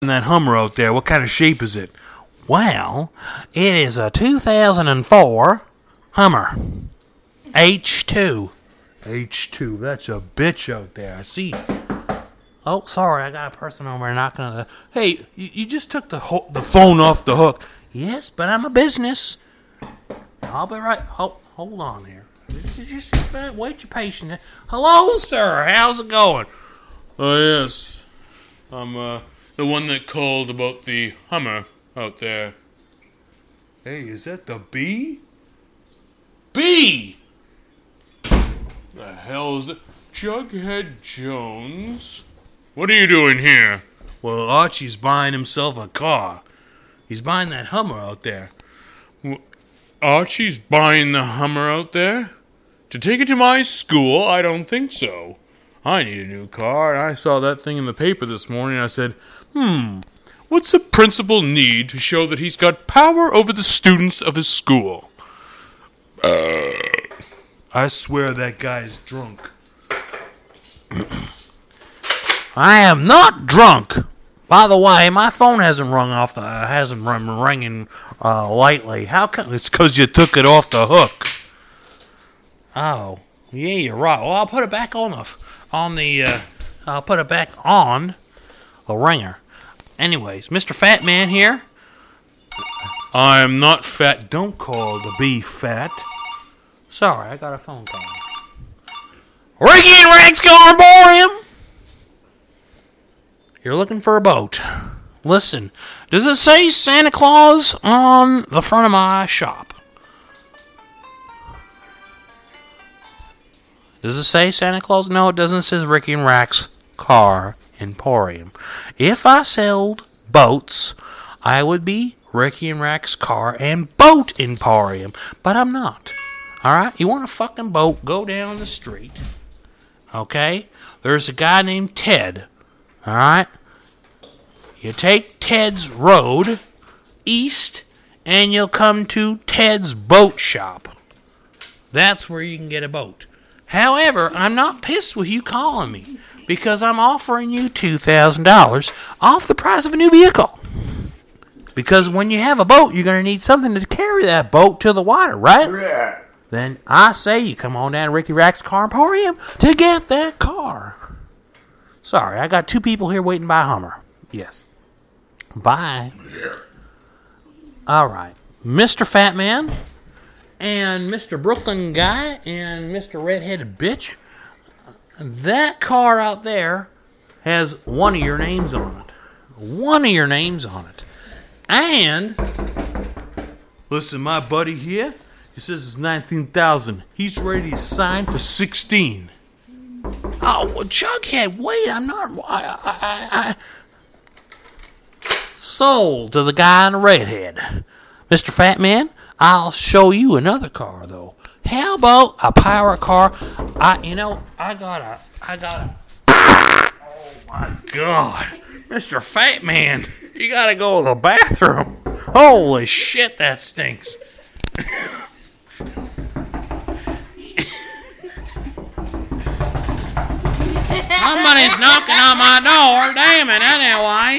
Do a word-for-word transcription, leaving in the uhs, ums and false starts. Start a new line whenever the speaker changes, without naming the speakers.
that Hummer out there, what kind of shape is it? Well, it is a two thousand four Hummer H two. H two, that's a bitch out there. I see. Oh, sorry, I got a person over there knocking on the... Hey, you, you just took the ho- the phone off the hook. Yes, but I'm a business. I'll be right... Hold, hold on here. Just, just uh, wait your patience. Hello, sir. How's it going?
Oh, uh, yes. I'm, uh... the one that called about the Hummer out there.
Hey, is that the bee?
B! The hell is it? Jughead Jones? What are you doing here?
Well, Archie's buying himself a car. He's buying that Hummer out there.
Archie's buying the Hummer out there? To take it to my school? I don't think so. I need a new car, and I saw that thing in the paper this morning, and I said, hmm, what's the principal need to show that he's got power over the students of his school?
Uh, I swear that guy's drunk. I am not drunk. By the way, my phone hasn't rung off the uh, hasn't run ringing uh, lately. How come? It's because you took it off the hook. Oh, yeah, you're right. Well, I'll put it back on the on the. Uh, I'll put it back on the ringer. Anyways, Mister Fat Man here.
I am not fat.
Don't call the bee fat. Sorry, I got a phone call. Ricky and Rex Car Emporium. You're looking for a boat. Listen, does it say Santa Claus on the front of my shop? Does it say Santa Claus? No, it doesn't. It says Ricky and Rex Car Emporium. If I sold boats, I would be Ricky and Rex Car and Boat Emporium. But I'm not. Alright? You want a fucking boat, go down the street. Okay? There's a guy named Ted. Alright? You take Ted's Road east, and you'll come to Ted's Boat Shop. That's where you can get a boat. However, I'm not pissed with you calling me, because I'm offering you two thousand dollars off the price of a new vehicle. Because when you have a boat, you're going to need something to carry that boat to the water, right?
Yeah.
Then I say you come on down to Ricky Rex Car Emporium to get that car. Sorry, I got two people here waiting by Hummer. Yes. Bye. All right. Mister Fat Man and Mister Brooklyn Guy and Mister Redheaded Bitch. That car out there has one of your names on it. One of your names on it. And, listen, my buddy here, he says it's nineteen thousand. He's ready to sign for sixteen. Oh, well, Jughead, wait, I'm not... I, I, I, I. Sold to the guy in the redhead. Mister Fat Man, I'll show you another car, though. How about a pirate car? I, you know, I got a... I got a... Oh, my God. Mister Fat Man, you gotta go to the bathroom. Holy shit, that stinks. Somebody's knocking on my door. Damn it, anyway.